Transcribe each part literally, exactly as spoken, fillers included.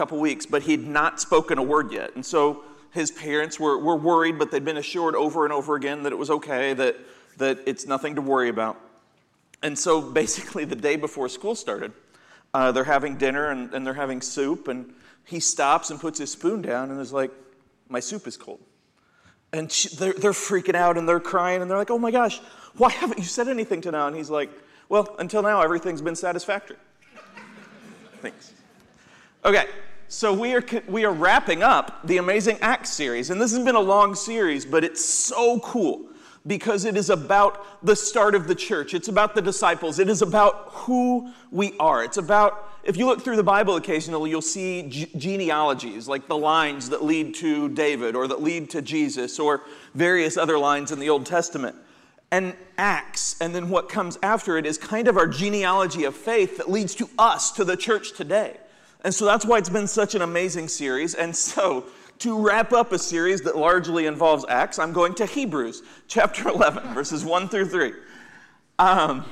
couple weeks, but he'd not spoken a word yet. And so his parents were, were worried, but they'd been assured over and over again that it was okay, that, that it's nothing to worry about. And so basically the day before school started, uh, they're having dinner and, and they're having soup, and he stops and puts his spoon down and is like, my soup is cold. And she, they're, they're freaking out and they're crying and they're like, oh my gosh, why haven't you said anything to now? And he's like, well, until now, everything's been satisfactory. Thanks. Okay, so we are we are wrapping up the Amazing Acts series. And this has been a long series, but it's so cool because it is about the start of the church. It's about the disciples. It is about who we are. It's about, if you look through the Bible occasionally, you'll see ge- genealogies, like the lines that lead to David or that lead to Jesus or various other lines in the Old Testament. And Acts, and then what comes after it is kind of our genealogy of faith that leads to us, to the church today. And so that's why it's been such an amazing series. And so to wrap up a series that largely involves Acts, I'm going to Hebrews chapter eleven, verses one through three. Um,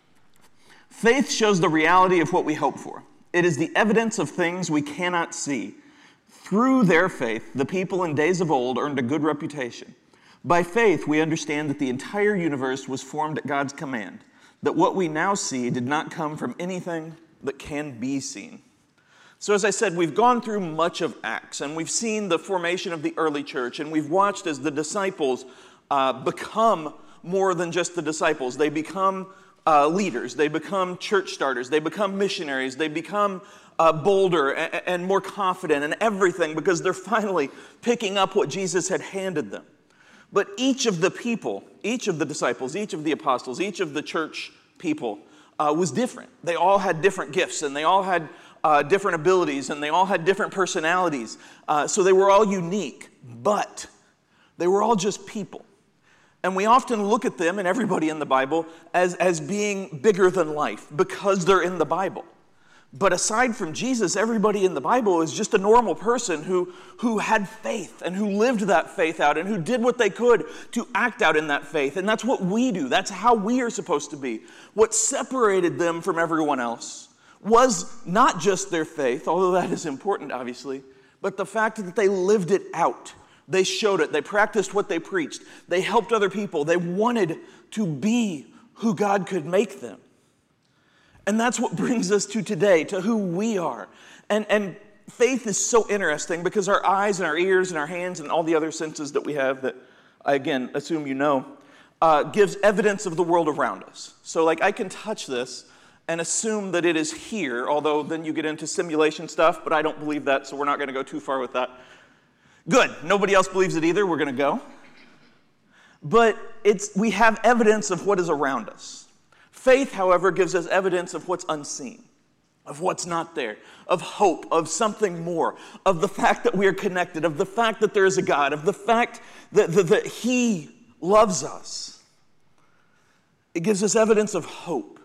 faith shows the reality of what we hope for. It is the evidence of things we cannot see. Through their faith, the people in days of old earned a good reputation. By faith, we understand that the entire universe was formed at God's command, that what we now see did not come from anything that can be seen. So as I said, we've gone through much of Acts, and we've seen the formation of the early church, and we've watched as the disciples uh, become more than just the disciples. They become uh, leaders, they become church starters, they become missionaries, they become uh, bolder and, and more confident and everything because they're finally picking up what Jesus had handed them. But each of the people, each of the disciples, each of the apostles, each of the church people uh, was different. They all had different gifts, and they all had uh, different abilities, and they all had different personalities. Uh, so they were all unique, but they were all just people. And we often look at them and everybody in the Bible as, as being bigger than life because they're in the Bible. But aside from Jesus, everybody in the Bible is just a normal person who, who had faith and who lived that faith out and who did what they could to act out in that faith. And that's what we do. That's how we are supposed to be. What separated them from everyone else was not just their faith, although that is important, obviously, but the fact that they lived it out. They showed it. They practiced what they preached. They helped other people. They wanted to be who God could make them. And that's what brings us to today, to who we are. And, and faith is so interesting because our eyes and our ears and our hands and all the other senses that we have that I, again, assume you know, uh, gives evidence of the world around us. So like I can touch this and assume that it is here, although then you get into simulation stuff, but I don't believe that, so we're not going to go too far with that. Good. Nobody else believes it either. We're going to go. But it's we have evidence of what is around us. Faith, however, gives us evidence of what's unseen, of what's not there, of hope, of something more, of the fact that we are connected, of the fact that there is a God, of the fact that, that, that He loves us. It gives us evidence of hope.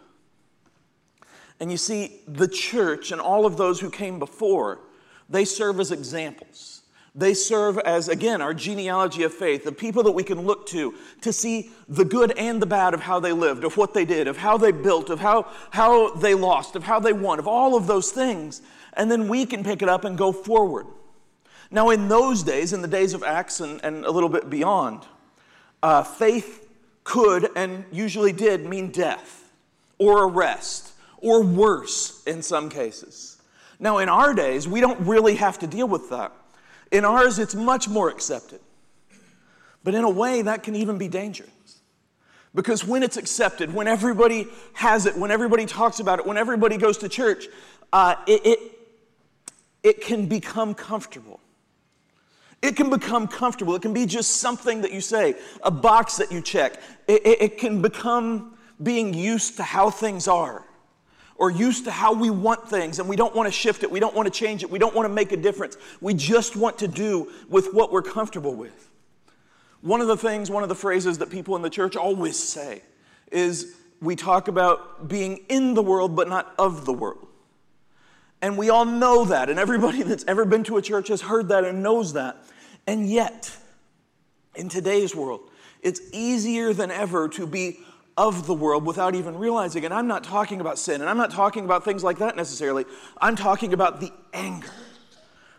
And you see, the church and all of those who came before, they serve as examples. They serve as, again, our genealogy of faith, the people that we can look to to see the good and the bad of how they lived, of what they did, of how they built, of how, how they lost, of how they won, of all of those things. And then we can pick it up and go forward. Now, in those days, in the days of Acts and, and a little bit beyond, uh, faith could and usually did mean death or arrest or worse in some cases. Now, in our days, we don't really have to deal with that. In ours, it's much more accepted. But in a way, that can even be dangerous. Because when it's accepted, when everybody has it, when everybody talks about it, when everybody goes to church, uh, it, it, it can become comfortable. It can become comfortable. It can be just something that you say, a box that you check. It, it, it can become being used to how things are. Or used to how we want things, and we don't want to shift it, we don't want to change it, we don't want to make a difference. We just want to do with what we're comfortable with. One of the things, one of the phrases that people in the church always say is we talk about being in the world but not of the world. And we all know that, and everybody that's ever been to a church has heard that and knows that. And yet, in today's world, it's easier than ever to be of the world without even realizing it. And I'm not talking about sin, and I'm not talking about things like that necessarily. I'm talking about the anger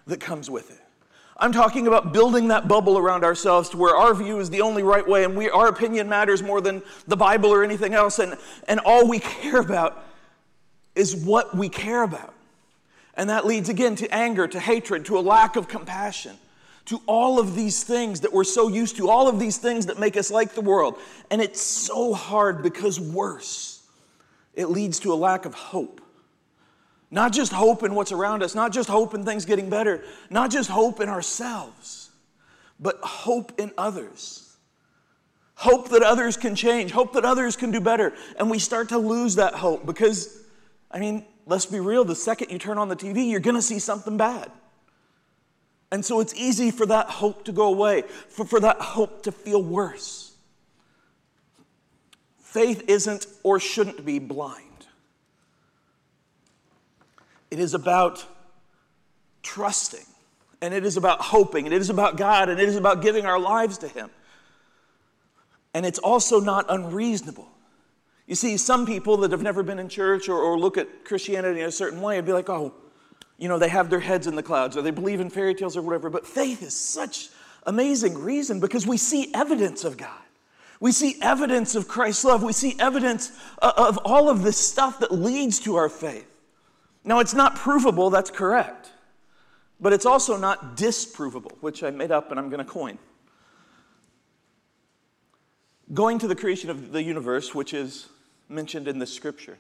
that comes with it. I'm talking about building that bubble around ourselves to where our view is the only right way and we, our opinion matters more than the Bible or anything else. And, and all we care about is what we care about. And that leads again to anger, to hatred, to a lack of compassion, to all of these things that we're so used to, all of these things that make us like the world. And it's so hard because worse, it leads to a lack of hope. Not just hope in what's around us, not just hope in things getting better, not just hope in ourselves, but hope in others. Hope that others can change, hope that others can do better. And we start to lose that hope because, I mean, let's be real, the second you turn on the T V, you're going to see something bad. And so it's easy for that hope to go away, for, for that hope to feel worse. Faith isn't or shouldn't be blind. It is about trusting, and it is about hoping, and it is about God, and it is about giving our lives to Him. And it's also not unreasonable. You see, some people that have never been in church or, or look at Christianity in a certain way and be like, oh, you know, they have their heads in the clouds, or they believe in fairy tales or whatever. But faith is such amazing reason because we see evidence of God. We see evidence of Christ's love. We see evidence of all of this stuff that leads to our faith. Now, it's not provable, that's correct. But it's also not disprovable, which I made up and I'm going to coin. Going to the creation of the universe, which is mentioned in the scripture.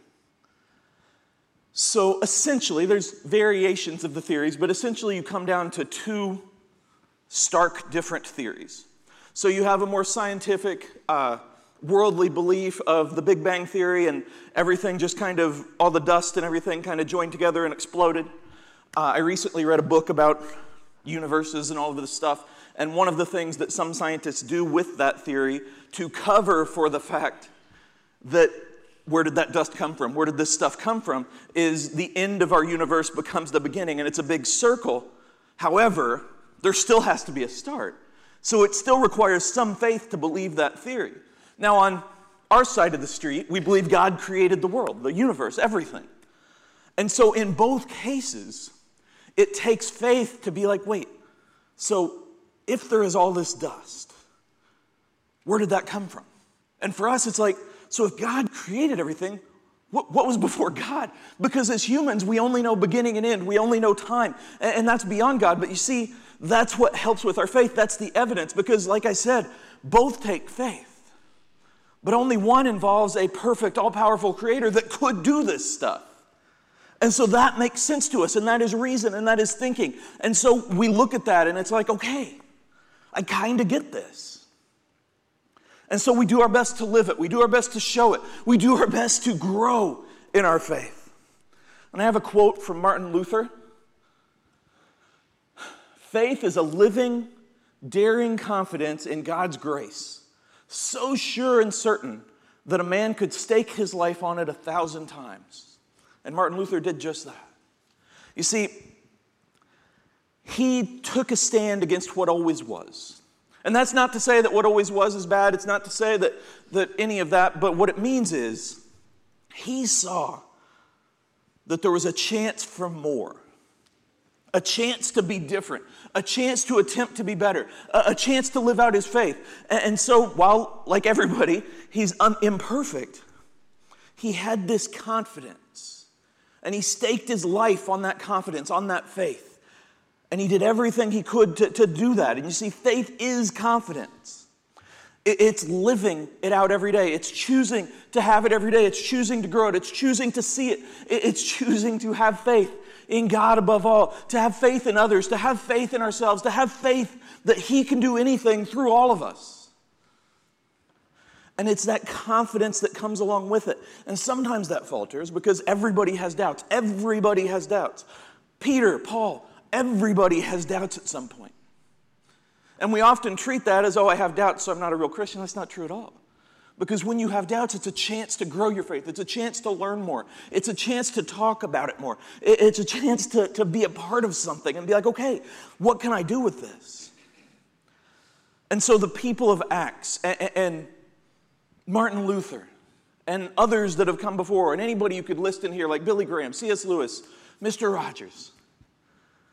So essentially, there's variations of the theories, but essentially you come down to two stark different theories. So you have a more scientific, uh, worldly belief of the Big Bang Theory and everything just kind of, all the dust and everything kind of joined together and exploded. Uh, I recently read a book about universes and all of this stuff, and one of the things that some scientists do with that theory to cover for the fact that where did that dust come from? Where did this stuff come from? Is the end of our universe becomes the beginning, and it's a big circle. However, there still has to be a start. So it still requires some faith to believe that theory. Now, on our side of the street, we believe God created the world, the universe, everything. And so in both cases, it takes faith to be like, wait, so if there is all this dust, where did that come from? And for us, it's like, so if God created everything, what, what was before God? Because as humans, we only know beginning and end. We only know time. And, and that's beyond God. But you see, that's what helps with our faith. That's the evidence. Because like I said, both take faith. But only one involves a perfect, all-powerful creator that could do this stuff. And so that makes sense to us, and that is reason, and that is thinking. And so we look at that, and it's like, okay, I kind of get this. And so we do our best to live it. We do our best to show it. We do our best to grow in our faith. And I have a quote from Martin Luther. Faith is a living, daring confidence in God's grace, so sure and certain that a man could stake his life on it a thousand times. And Martin Luther did just that. You see, he took a stand against what always was. And that's not to say that what always was is bad. It's not to say that, that any of that. But what it means is he saw that there was a chance for more. A chance to be different, a chance to attempt to be better, a, a chance to live out his faith. And, and so while, like everybody, he's un- imperfect, he had this confidence. And he staked his life on that confidence, on that faith. And he did everything he could to, to do that. And you see, faith is confidence. It, it's living it out every day. It's choosing to have it every day. It's choosing to grow it. It's choosing to see it. it it's choosing to have faith in God above all, to have faith in others, to have faith in ourselves, to have faith that He can do anything through all of us. And it's that confidence that comes along with it. And sometimes that falters because everybody has doubts. Everybody has doubts. Peter, Paul, everybody has doubts at some point. And we often treat that as, oh, I have doubts, so I'm not a real Christian. That's not true at all. Because when you have doubts, it's a chance to grow your faith. It's a chance to learn more. It's a chance to talk about it more. It's a chance to, to be a part of something and be like, okay, what can I do with this? And so the people of Acts and, and Martin Luther and others that have come before, and anybody you could list in here like Billy Graham, C S Lewis, Mister Rogers,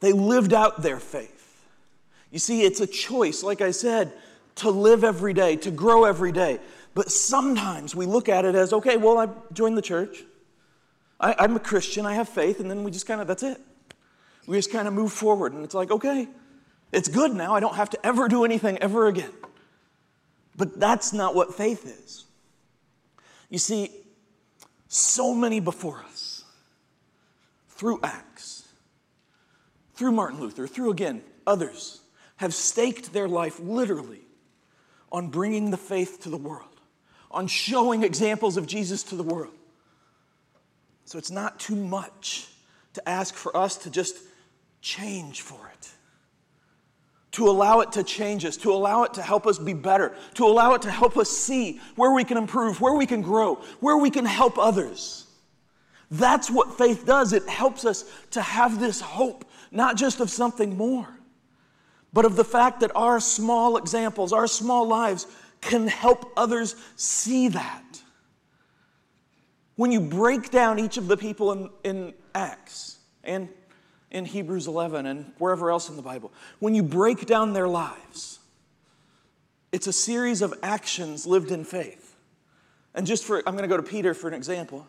They lived out their faith. You see, it's a choice, like I said, to live every day, to grow every day. But sometimes we look at it as, okay, well, I joined the church. I, I'm a Christian, I have faith, and then we just kind of, that's it. We just kind of move forward, and it's like, okay, it's good now. I don't have to ever do anything ever again. But that's not what faith is. You see, so many before us, through Acts, through Martin Luther, through, again, others, have staked their life literally on bringing the faith to the world, on showing examples of Jesus to the world. So it's not too much to ask for us to just change for it, to allow it to change us, to allow it to help us be better, to allow it to help us see where we can improve, where we can grow, where we can help others. That's what faith does. It helps us to have this hope, not just of something more, but of the fact that our small examples, our small lives can help others see that. When you break down each of the people in, in Acts and in Hebrews eleven and wherever else in the Bible, when you break down their lives, it's a series of actions lived in faith. And just for, I'm going to go to Peter for an example.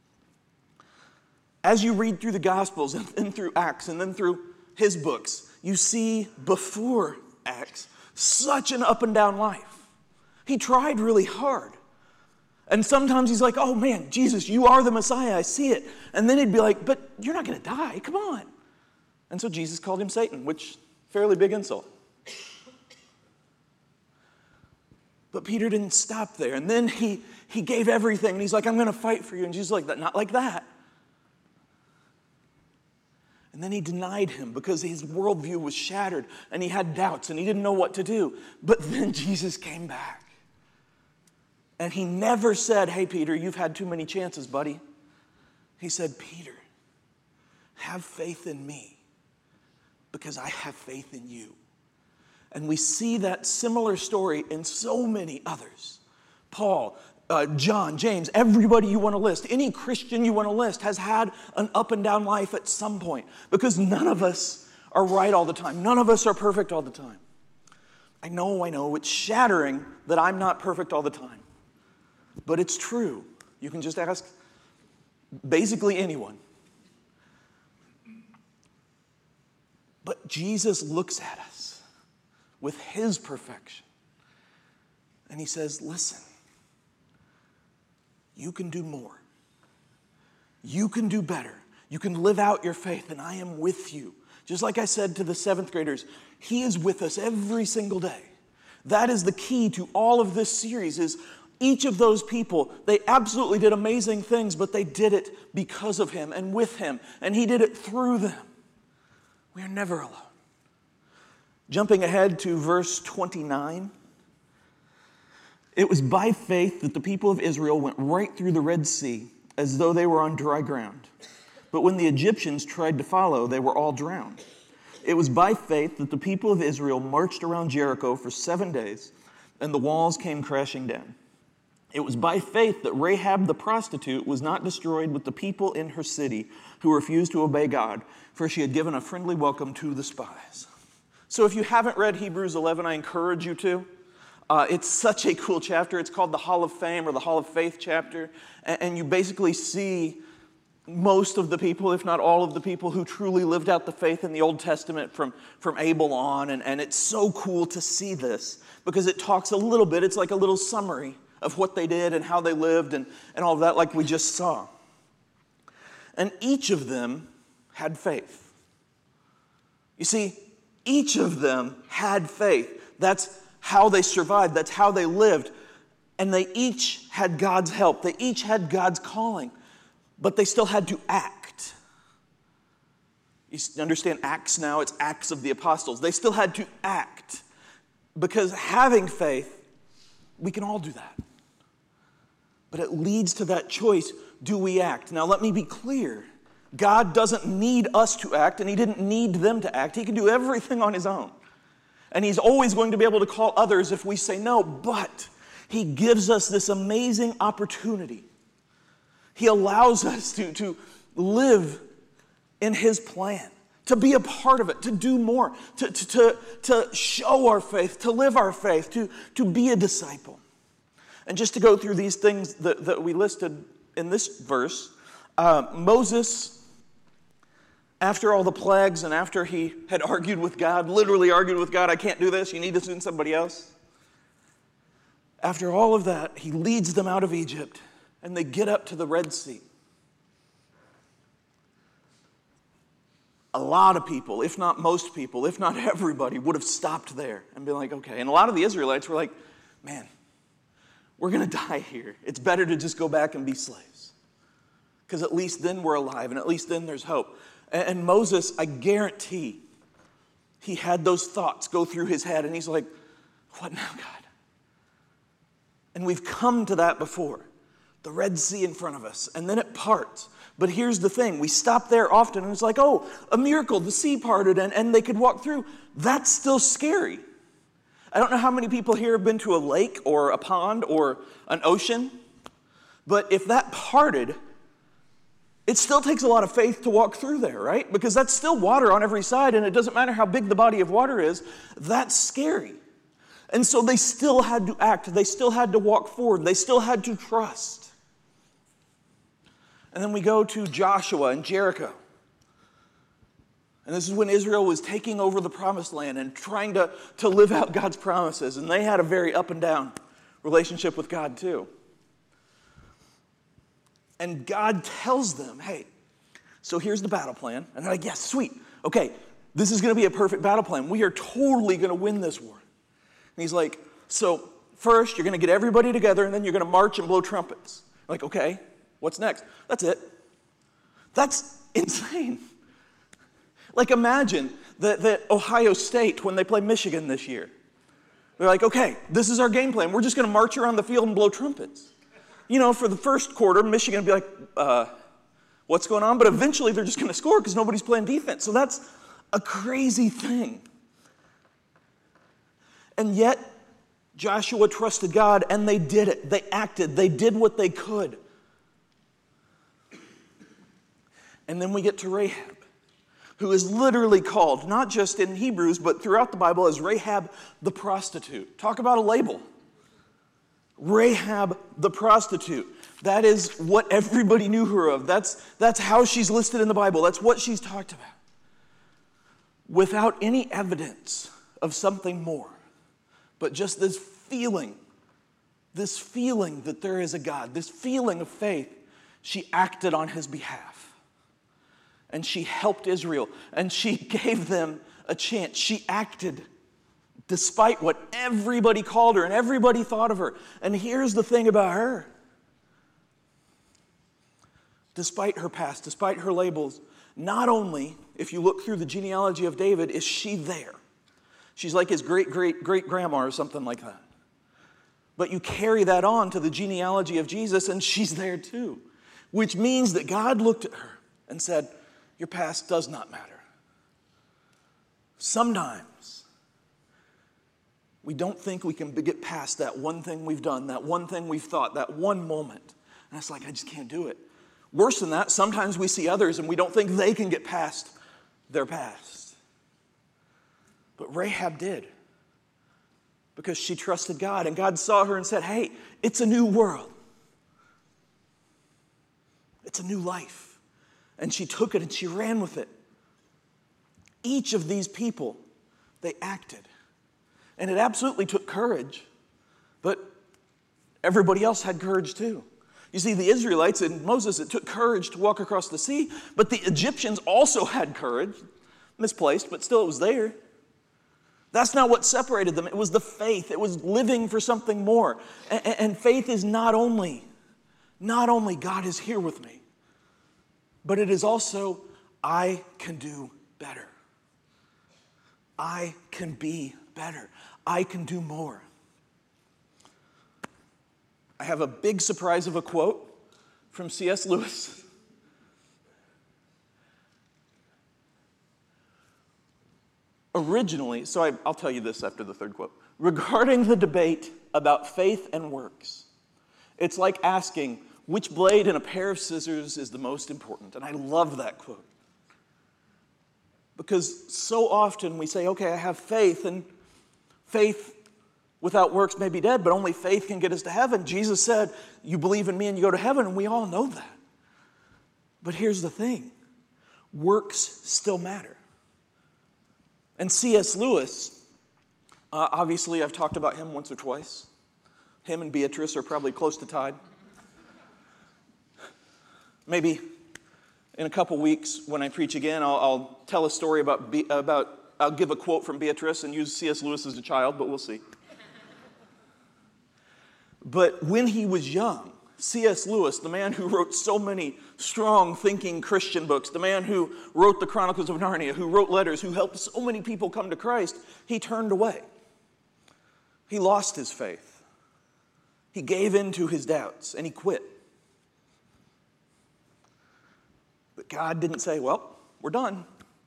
As you read through the Gospels and then through Acts and then through his books, you see before Acts such an up and down life. He tried really hard. And sometimes he's like, oh man, Jesus, you are the Messiah, I see it. And then he'd be like, but you're not going to die, come on. And so Jesus called him Satan, which, fairly big insult. But Peter didn't stop there. And then he, he gave everything, and he's like, I'm going to fight for you. And Jesus is like, not like that. And then he denied him because his worldview was shattered, and he had doubts, and he didn't know what to do. But then Jesus came back. And he never said, hey, Peter, you've had too many chances, buddy. He said, Peter, have faith in me because I have faith in you. And we see that similar story in so many others. Paul, uh, John, James, everybody you want to list, any Christian you want to list has had an up and down life at some point because none of us are right all the time. None of us are perfect all the time. I know, I know, it's shattering that I'm not perfect all the time. But it's true. You can just ask basically anyone. But Jesus looks at us with his perfection. And he says, listen, you can do more. You can do better. You can live out your faith, and I am with you. Just like I said to the seventh graders, he is with us every single day. That is the key to all of this series is each of those people, they absolutely did amazing things, but they did it because of him and with him, and he did it through them. We are never alone. Jumping ahead to verse twenty-nine. It was by faith that the people of Israel went right through the Red Sea as though they were on dry ground. But when the Egyptians tried to follow, they were all drowned. It was by faith that the people of Israel marched around Jericho for seven days, and the walls came crashing down. It was by faith that Rahab the prostitute was not destroyed with the people in her city who refused to obey God, for she had given a friendly welcome to the spies. So if you haven't read Hebrews eleven, I encourage you to. Uh, it's such a cool chapter. It's called the Hall of Fame or the Hall of Faith chapter. And, and you basically see most of the people, if not all of the people, who truly lived out the faith in the Old Testament from, from Abel on. And, and it's so cool to see this because it talks a little bit, it's like a little summary of what they did and how they lived and, and all of that like we just saw. And each of them had faith. You see, each of them had faith. That's how they survived. That's how they lived. And they each had God's help. They each had God's calling. But they still had to act. You understand Acts now? It's Acts of the Apostles. They still had to act. Because having faith, we can all do that. But it leads to that choice, do we act? Now let me be clear. God doesn't need us to act, and he didn't need them to act. He can do everything on his own. And he's always going to be able to call others if we say no, but he gives us this amazing opportunity. He allows us to, to live in his plan, to be a part of it, to do more, to, to, to, to show our faith, to live our faith, to, to be a disciple. And just to go through these things that, that we listed in this verse, uh, Moses, after all the plagues and after he had argued with God, literally argued with God, I can't do this, you need to send somebody else. After all of that, he leads them out of Egypt, and they get up to the Red Sea. A lot of people, if not most people, if not everybody, would have stopped there and been like, okay. And a lot of the Israelites were like, man, we're going to die here. It's better to just go back and be slaves. Because at least then we're alive, and at least then there's hope. And Moses, I guarantee, he had those thoughts go through his head, and he's like, what now, God? And we've come to that before. The Red Sea in front of us, and then it parts. But here's the thing, we stop there often, and it's like, oh, a miracle, the sea parted, and, and they could walk through. That's still scary. I don't know how many people here have been to a lake or a pond or an ocean, but if that parted, it still takes a lot of faith to walk through there, right? Because that's still water on every side, and it doesn't matter how big the body of water is, that's scary. And so they still had to act, they still had to walk forward, they still had to trust. And then we go to Joshua and Jericho. And this is when Israel was taking over the promised land and trying to, to live out God's promises. And they had a very up and down relationship with God too. And God tells them, hey, so here's the battle plan. And they're like, yes, sweet. Okay, this is going to be a perfect battle plan. We are totally going to win this war. And he's like, so first you're going to get everybody together and then you're going to march and blow trumpets. I'm like, okay, what's next? That's it. That's insane. Like imagine that, that Ohio State, when they play Michigan this year, they're like, okay, this is our game plan. We're just going to march around the field and blow trumpets. You know, for the first quarter, Michigan would be like, uh, what's going on? But eventually they're just going to score because nobody's playing defense. So that's a crazy thing. And yet, Joshua trusted God, and they did it. They acted. They did what they could. And then we get to Rahab, who is literally called, not just in Hebrews, but throughout the Bible, as Rahab the prostitute. Talk about a label. Rahab the prostitute. That is what everybody knew her of. That's, that's how she's listed in the Bible. That's what she's talked about. Without any evidence of something more. But just this feeling, this feeling that there is a God, this feeling of faith, she acted on his behalf. And she helped Israel, and she gave them a chance. She acted despite what everybody called her and everybody thought of her. And here's the thing about her. Despite her past, despite her labels, not only, if you look through the genealogy of David, is she there. She's like his great-great-great-grandma or something like that. But you carry that on to the genealogy of Jesus, and she's there too. Which means that God looked at her and said, your past does not matter. Sometimes we don't think we can get past that one thing we've done, that one thing we've thought, that one moment. And it's like, I just can't do it. Worse than that, sometimes we see others and we don't think they can get past their past. But Rahab did, because she trusted God, and God saw her and said, hey, it's a new world. It's a new life. And she took it and she ran with it. Each of these people, they acted. And it absolutely took courage, but everybody else had courage too. You see, the Israelites and Moses, it took courage to walk across the sea, but the Egyptians also had courage. Misplaced, but still it was there. That's not what separated them. It was the faith. It was living for something more. And, and faith is not only, not only God is here with me, but it is also I can do better. I can be better. I can do more. I have a big surprise of a quote from C S Lewis. Originally, so I, I'll tell you this after the third quote. Regarding the debate about faith and works, it's like asking which blade in a pair of scissors is the most important. And I love that quote. Because so often we say, okay, I have faith, and faith without works may be dead, but only faith can get us to heaven. Jesus said, you believe in me and you go to heaven, and we all know that. But here's the thing. Works still matter. And C S Lewis, uh, obviously I've talked about him once or twice. Him and Beatrice are probably close to tied. Maybe in a couple weeks when I preach again, I'll, I'll tell a story about, Be- about, I'll give a quote from Beatrice and use C S Lewis as a child, but we'll see. But when he was young, C S Lewis, the man who wrote so many strong thinking Christian books, the man who wrote the Chronicles of Narnia, who wrote letters, who helped so many people come to Christ, he turned away. He lost his faith. He gave in to his doubts and he quit. But God didn't say, well, we're done.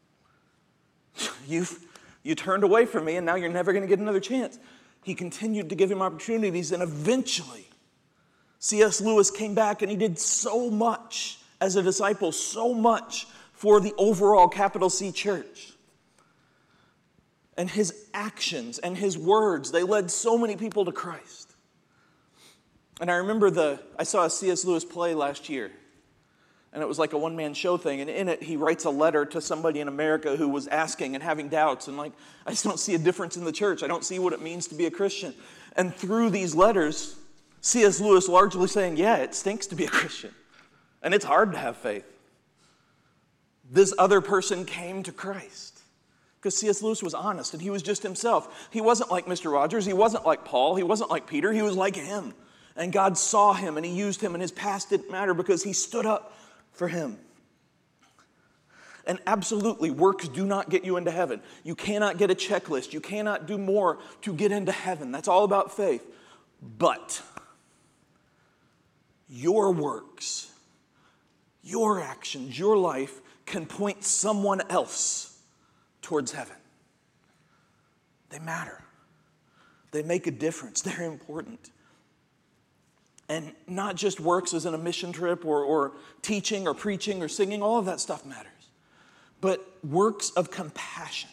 You've you turned away from me and now you're never going to get another chance. He continued to give him opportunities, and eventually C S Lewis came back and he did so much as a disciple, so much for the overall capital C church. And his actions and his words, they led so many people to Christ. And I remember the, I saw a C S Lewis play last year, and it was like a one-man show thing, and in it he writes a letter to somebody in America who was asking and having doubts, and like, I just don't see a difference in the church. I don't see what it means to be a Christian. And through these letters, C S Lewis largely saying, yeah, it stinks to be a Christian, and it's hard to have faith. This other person came to Christ because C S Lewis was honest, and he was just himself. He wasn't like Mister Rogers. He wasn't like Paul. He wasn't like Peter. He was like him. And God saw him, and he used him, and his past didn't matter because he stood up for him. And absolutely, works do not get you into heaven. You cannot get a checklist. You cannot do more to get into heaven. That's all about faith. But your works, your actions, your life can point someone else towards heaven. They matter. They make a difference. They're important. And not just works as in a mission trip or, or teaching or preaching or singing. All of that stuff matters. But works of compassion.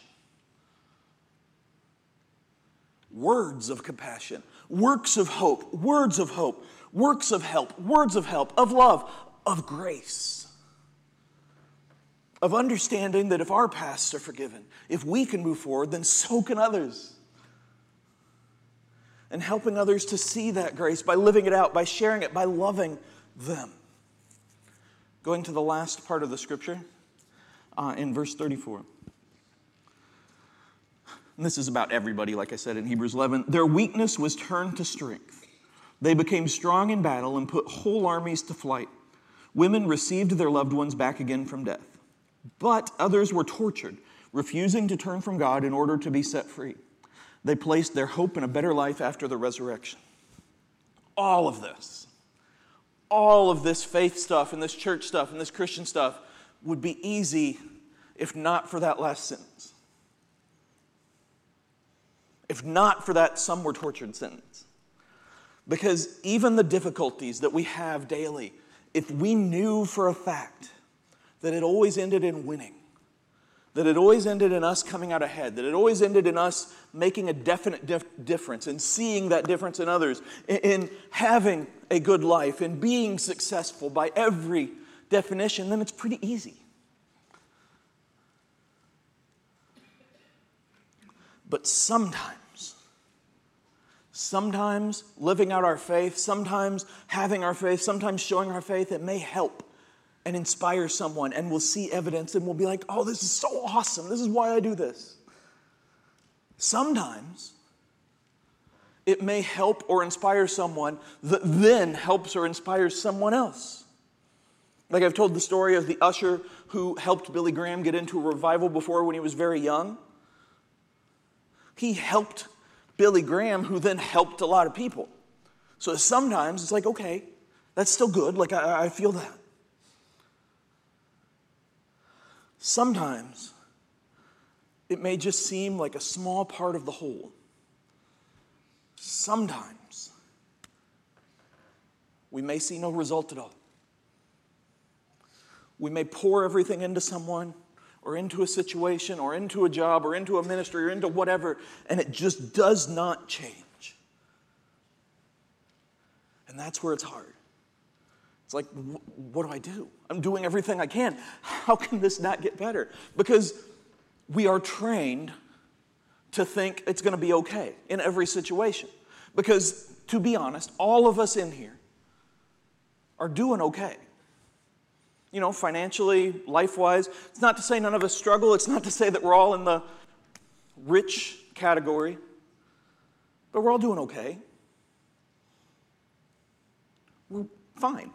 Words of compassion. Works of hope. Words of hope. Works of help. Words of help. Of love. Of grace. Of understanding that if our pasts are forgiven, if we can move forward, then so can others. And helping others to see that grace by living it out, by sharing it, by loving them. Going to the last part of the scripture, uh, in verse thirty-four. And this is about everybody, like I said in Hebrews eleven. Their weakness was turned to strength. They became strong in battle and put whole armies to flight. Women received their loved ones back again from death. But others were tortured, refusing to turn from God in order to be set free. They placed their hope in a better life after the resurrection. All of this, all of this faith stuff and this church stuff and this Christian stuff would be easy if not for that last sentence. If not for that some were tortured sentence. Because even the difficulties that we have daily, if we knew for a fact that it always ended in winning, that it always ended in us coming out ahead, that it always ended in us making a definite dif- difference and seeing that difference in others, in, in having a good life, in being successful by every definition, then it's pretty easy. But sometimes, sometimes living out our faith, sometimes having our faith, sometimes showing our faith, it may help and inspire someone, and we'll see evidence and we'll be like, oh, this is so awesome. This is why I do this. Sometimes it may help or inspire someone that then helps or inspires someone else. Like I've told the story of the usher who helped Billy Graham get into a revival before when he was very young. He helped Billy Graham, who then helped a lot of people. So sometimes it's like, okay, that's still good. Like I, I feel that. Sometimes it may just seem like a small part of the whole. Sometimes we may see no result at all. We may pour everything into someone or into a situation or into a job or into a ministry or into whatever, and it just does not change. And that's where it's hard. It's like, what do I do? I'm doing everything I can. How can this not get better? Because we are trained to think it's going to be okay in every situation. Because, to be honest, all of us in here are doing okay. You know, financially, life-wise. It's not to say none of us struggle. It's not to say that we're all in the rich category. But we're all doing okay. We're fine.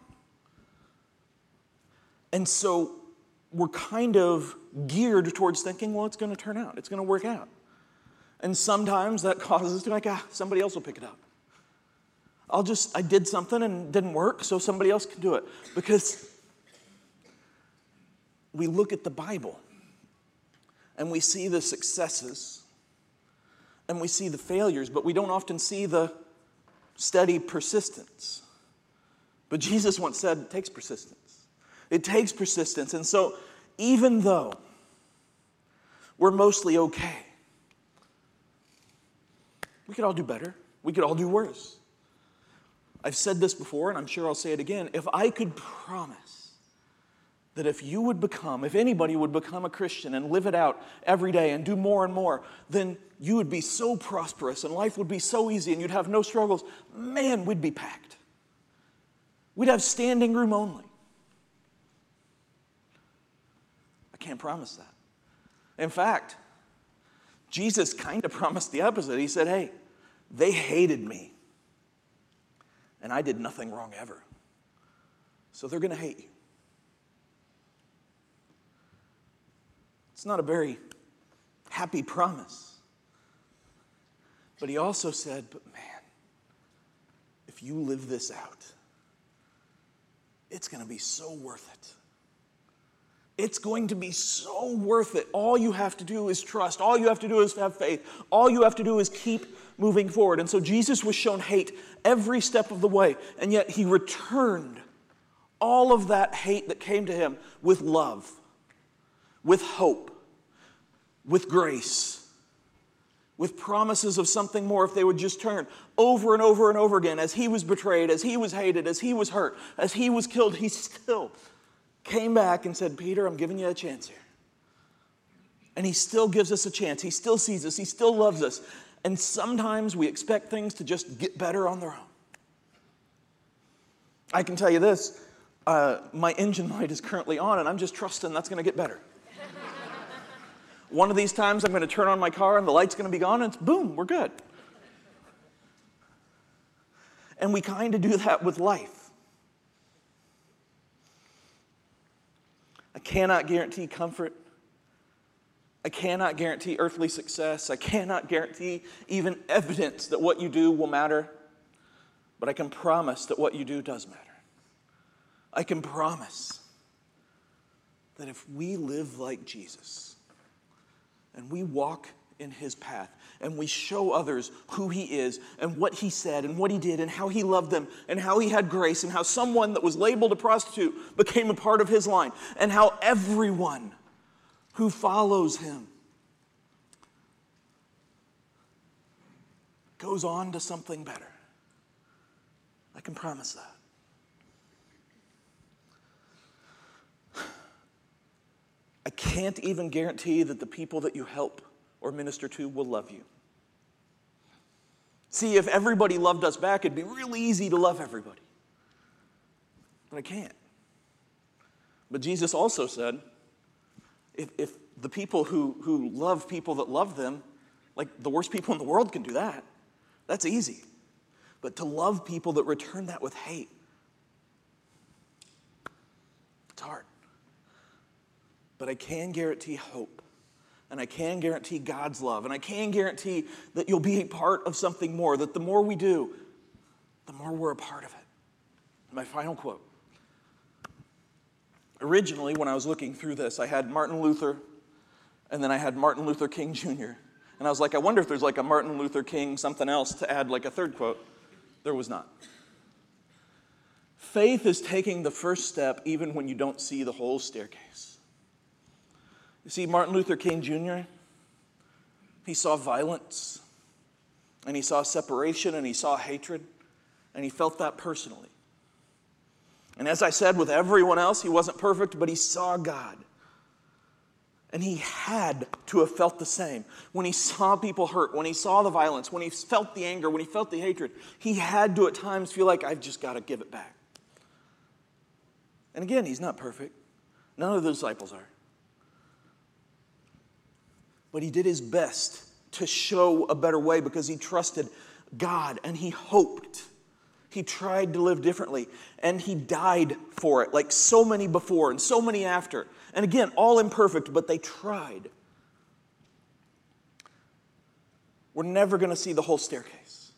And so we're kind of geared towards thinking, well, it's going to turn out. It's going to work out. And sometimes that causes us to be like, ah, somebody else will pick it up. I'll just, I did something and it didn't work, so somebody else can do it. Because we look at the Bible and we see the successes and we see the failures, but we don't often see the steady persistence. But Jesus once said it takes persistence. It takes persistence. And so even though we're mostly okay, we could all do better. We could all do worse. I've said this before, and I'm sure I'll say it again. If I could promise that if you would become, if anybody would become a Christian and live it out every day and do more and more, then you would be so prosperous and life would be so easy and you'd have no struggles, man, we'd be packed. We'd have standing room only. I can't promise that. In fact, Jesus kind of promised the opposite. He said, hey, they hated me, and I did nothing wrong ever. So they're going to hate you. It's not a very happy promise. But he also said, but man, if you live this out, it's going to be so worth it. It's going to be so worth it. All you have to do is trust. All you have to do is have faith. All you have to do is keep moving forward. And so Jesus was shown hate every step of the way, and yet he returned all of that hate that came to him with love, with hope, with grace, with promises of something more if they would just turn over and over and over again. As he was betrayed, as he was hated, as he was hurt, as he was killed, he still came back and said, Peter, I'm giving you a chance here. And he still gives us a chance. He still sees us. He still loves us. And sometimes we expect things to just get better on their own. I can tell you this, uh, my engine light is currently on, and I'm just trusting that's going to get better. One of these times I'm going to turn on my car, and the light's going to be gone, and it's boom, we're good. And we kind of do that with life. I cannot guarantee comfort. I cannot guarantee earthly success. I cannot guarantee even evidence that what you do will matter. But I can promise that what you do does matter. I can promise that if we live like Jesus and we walk in his path and we show others who he is and what he said and what he did and how he loved them and how he had grace and how someone that was labeled a prostitute became a part of his line and how everyone who follows him goes on to something better. I can promise that. I can't even guarantee that the people that you help or minister to will love you. See, if everybody loved us back, it'd be really easy to love everybody. But I can't. But Jesus also said, if, if the people who, who love people that love them, like the worst people in the world can do that, that's easy. But to love people that return that with hate, it's hard. But I can guarantee hope. And I can guarantee God's love. And I can guarantee that you'll be a part of something more. That the more we do, the more we're a part of it. My final quote. Originally, when I was looking through this, I had Martin Luther, and then I had Martin Luther King Junior And I was like, I wonder if there's like a Martin Luther King something else to add like a third quote. There was not. Faith is taking the first step even when you don't see the whole staircase. You see, Martin Luther King Junior, he saw violence, and he saw separation, and he saw hatred, and he felt that personally. And as I said, with everyone else, he wasn't perfect, but he saw God. And he had to have felt the same. When he saw people hurt, when he saw the violence, when he felt the anger, when he felt the hatred, he had to at times feel like, I've just got to give it back. And again, he's not perfect. None of the disciples are. But he did his best to show a better way because he trusted God and he hoped. He tried to live differently, and he died for it, like so many before and so many after. And again, all imperfect, but they tried. We're never going to see the whole staircase.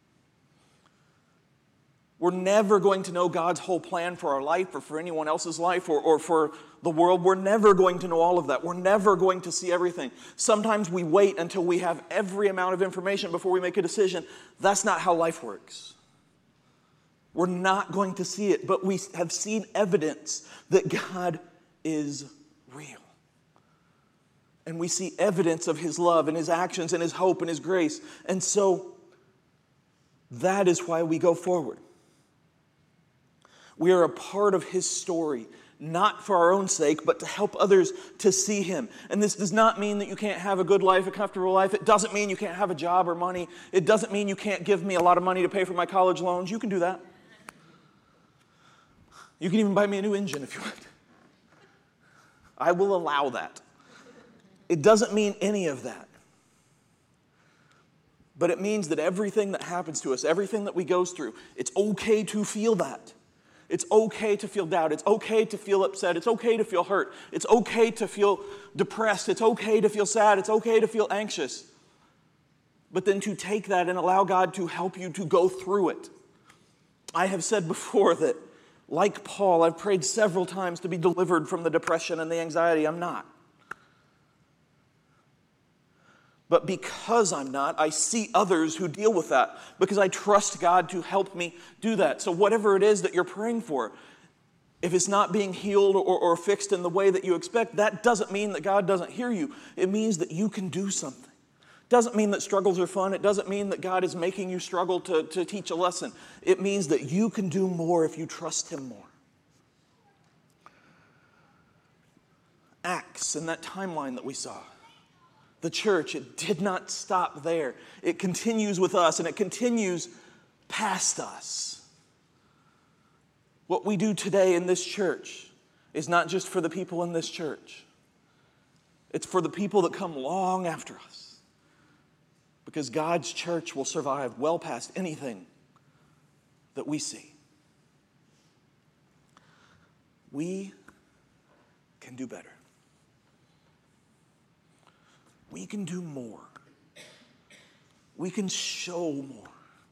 We're never going to know God's whole plan for our life or for anyone else's life or, or for the world. We're never going to know all of that. We're never going to see everything. Sometimes we wait until we have every amount of information before we make a decision. That's not how life works. We're not going to see it, but we have seen evidence that God is real. And we see evidence of his love and his actions and his hope and his grace. And so that is why we go forward. We are a part of his story, not for our own sake, but to help others to see him. And this does not mean that you can't have a good life, a comfortable life. It doesn't mean you can't have a job or money. It doesn't mean you can't give me a lot of money to pay for my college loans. You can do that. You can even buy me a new engine if you want. I will allow that. It doesn't mean any of that. But it means that everything that happens to us, everything that we go through, it's okay to feel that. It's okay to feel doubt. It's okay to feel upset. It's okay to feel hurt. It's okay to feel depressed. It's okay to feel sad. It's okay to feel anxious. But then to take that and allow God to help you to go through it. I have said before that, like Paul, I've prayed several times to be delivered from the depression and the anxiety. I'm not. But because I'm not, I see others who deal with that because I trust God to help me do that. So whatever it is that you're praying for, if it's not being healed or, or fixed in the way that you expect, that doesn't mean that God doesn't hear you. It means that you can do something. It doesn't mean that struggles are fun. It doesn't mean that God is making you struggle to, to teach a lesson. It means that you can do more if you trust him more. Acts and that timeline that we saw. The church, it did not stop there. It continues with us and it continues past us. What we do today in this church is not just for the people in this church. It's for the people that come long after us. Because God's church will survive well past anything that we see. We can do better. We can do more. We can show more.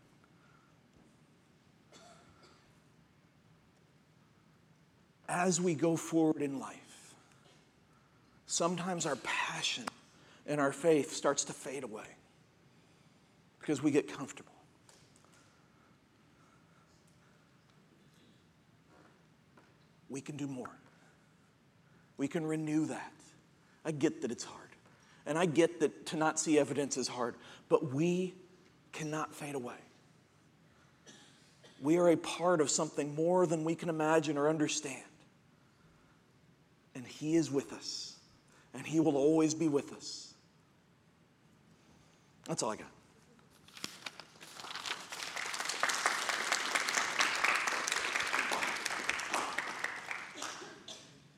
As we go forward in life, sometimes our passion and our faith starts to fade away because we get comfortable. We can do more. We can renew that. I get that it's hard. And I get that to not see evidence is hard. But we cannot fade away. We are a part of something more than we can imagine or understand. And he is with us. And he will always be with us. That's all I got.